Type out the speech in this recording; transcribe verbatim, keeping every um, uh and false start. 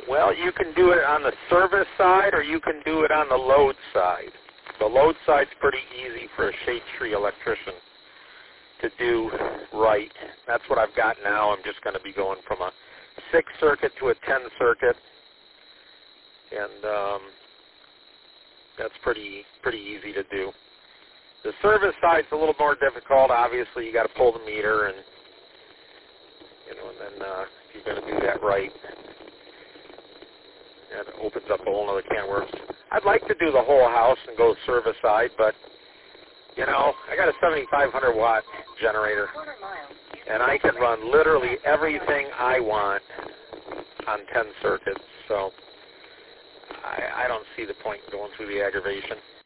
Well, you can do it on the service side or you can do it on the load side. The load side's pretty easy for a shade tree electrician to do right. That's what I've got now. I'm just going to be going from a six circuit to a ten circuit, and um, that's pretty pretty easy to do. The service side's a little more difficult. Obviously, you got to pull the meter, and you know, and then uh, if you're going to do that right, that opens up a whole other can of worms. I'd like to do the whole house and go service side, but you know, I got a seventy-five hundred watt generator, and I can run literally everything I want on ten circuits. So I, I don't see the point in going through the aggravation.